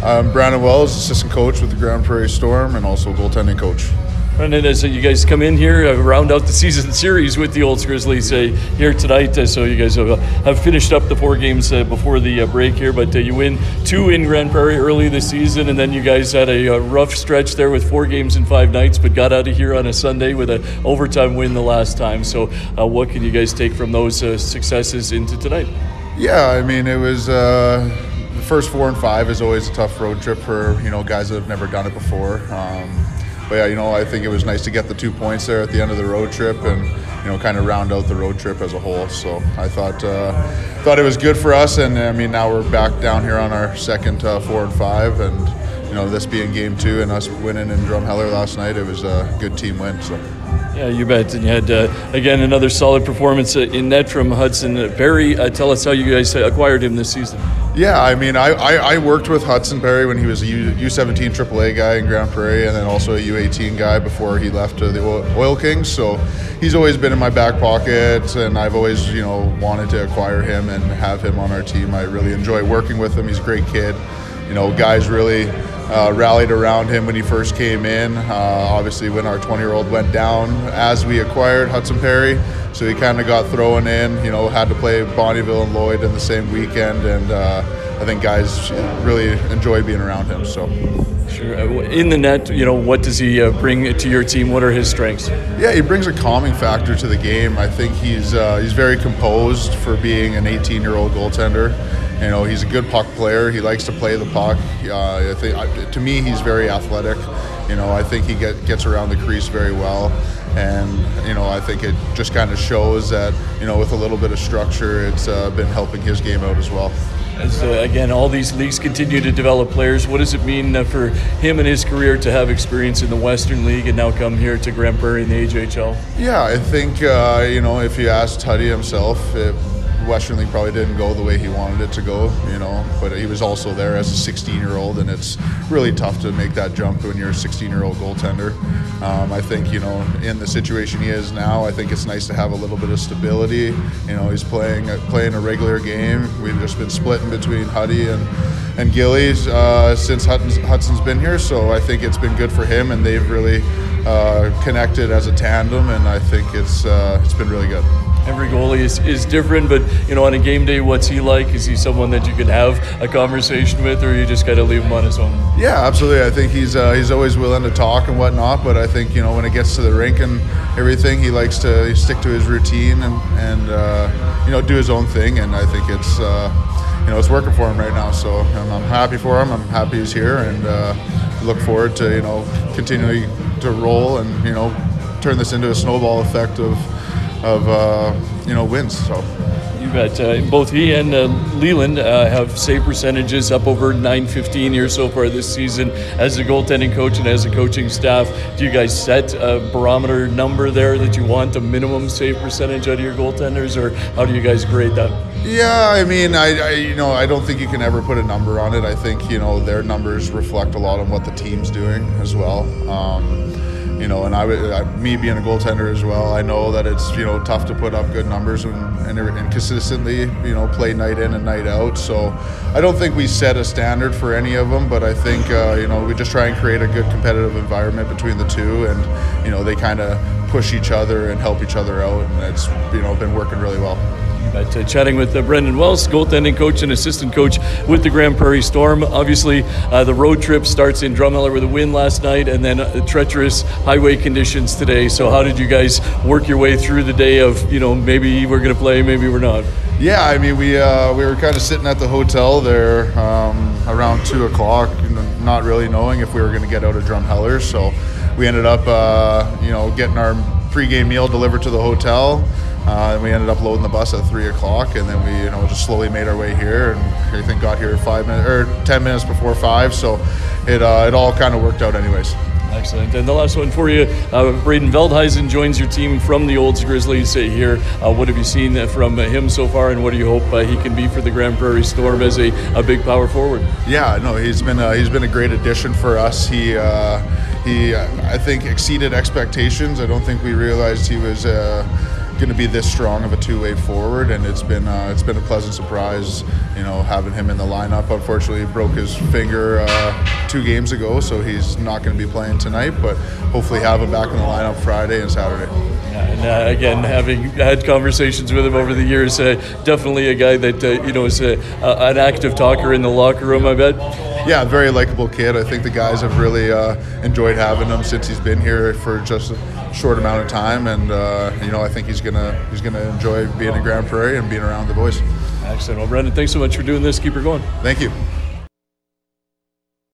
I'm Brandon Wells, assistant coach with the Grande Prairie Storm and also goaltending coach. Brendan, as you guys come in here, round out the season series with the Olds Grizzlies here tonight. So you guys have finished up the 4 games before the break here, but you win 2 in Grande Prairie early this season, and then you guys had a rough stretch there with 4 games in 5 nights, but got out of here on a Sunday with an overtime win the last time. So what can you guys take from those successes into tonight? Yeah, I mean, it was the first 4 and 5 is always a tough road trip for guys that have never done it before. But yeah, I think it was nice to get the 2 points there at the end of the road trip and kind of round out the road trip as a whole. So I thought it was good for us, and I mean now we're back down here on our second 4 and 5, and this being game 2 and us winning in Drumheller last night, it was a good team win. So. Yeah, you bet. And you had, again, another solid performance in net from Hudson Perry. Tell us how you guys acquired him this season. Yeah, I mean, I worked with Hudson Perry when he was a U17 AAA guy in Grande Prairie, and then also a U18 guy before he left the Oil Kings. So he's always been in my back pocket, and I've always, wanted to acquire him and have him on our team. I really enjoy working with him. He's a great kid. Guys really rallied around him when he first came in. Obviously, when our 20-year-old went down, as we acquired Hudson Perry, so he kind of got thrown in. Had to play Bonnyville and Lloyd in the same weekend, and I think guys really enjoy being around him. So. Sure. In the net, what does he bring to your team? What are his strengths? Yeah, he brings a calming factor to the game. I think he's very composed for being an 18-year-old goaltender. He's a good puck player. He likes to play the puck. I think, to me, he's very athletic. I think he gets around the crease very well. And, I think it just kind of shows that, with a little bit of structure, it's been helping his game out as well. As, again, all these leagues continue to develop players, what does it mean for him and his career to have experience in the Western League and now come here to Grande Prairie in the AJHL? Yeah, I think, if you asked Huddy himself, Western League probably didn't go the way he wanted it to go, but he was also there as a 16-year-old, and it's really tough to make that jump when you're a 16-year-old goaltender. I think, in the situation he is now, I think it's nice to have a little bit of stability. He's playing a regular game. We've just been splitting between Huddy and Gillies since Hudson's been here, so I think it's been good for him, and they've really connected as a tandem, and I think it's been really good. Every goalie is different, but on a game day, what's he like? Is he someone that you can have a conversation with, or you just got to leave him on his own? Yeah, absolutely. I think he's always willing to talk and whatnot, but I think when it gets to the rink and everything, he likes to stick to his routine and do his own thing, and I think it's working for him right now. So I'm happy for him. I'm happy he's here, and look forward to continuing to roll and turn this into a snowball effect of wins. So you bet. Both he and Leland have save percentages up over .915 here so far this season. As a goaltending coach and as a coaching staff, do you guys set a barometer number there that you want a minimum save percentage out of your goaltenders, or how do you guys grade that? Yeah, I mean, I don't think you can ever put a number on it. I think their numbers reflect a lot on what the team's doing as well. And me being a goaltender as well, I know that it's tough to put up good numbers and consistently play night in and night out. So I don't think we set a standard for any of them, but I think we just try and create a good competitive environment between the two, and they kind of push each other and help each other out, and it's been working really well. But chatting with Brendan Wells, goaltending coach and assistant coach with the Grande Prairie Storm. Obviously, the road trip starts in Drumheller with a win last night, and then treacherous highway conditions today. So how did you guys work your way through the day of, maybe we're going to play, maybe we're not? Yeah, I mean, we were kind of sitting at the hotel there around 2 o'clock, not really knowing if we were going to get out of Drumheller. So we ended up, getting our pregame meal delivered to the hotel. And we ended up loading the bus at 3 o'clock, and then we, just slowly made our way here, and I think got here 10 minutes before 5. So it all kind of worked out, anyways. Excellent. And the last one for you, Braden Veldhuizen joins your team from the Olds Grizzlies here. What have you seen from him so far, and what do you hope he can be for the Grande Prairie Storm as a big power forward? Yeah, no, he's been a great addition for us. He I think exceeded expectations. I don't think we realized he was going to be this strong of a two-way forward, and it's been a pleasant surprise, having him in the lineup. Unfortunately, he broke his finger 2 games ago, so he's not going to be playing tonight, but hopefully have him back in the lineup Friday and Saturday. And again, having had conversations with him over the years, definitely a guy that is an active talker in the locker room, I bet. Yeah, very likable kid. I think the guys have really enjoyed having him since he's been here for just a short amount of time, and I think he's gonna enjoy being in Grand Prairie and being around the boys. Excellent. Well, Brendan, thanks so much for doing this. Keep her going. Thank you.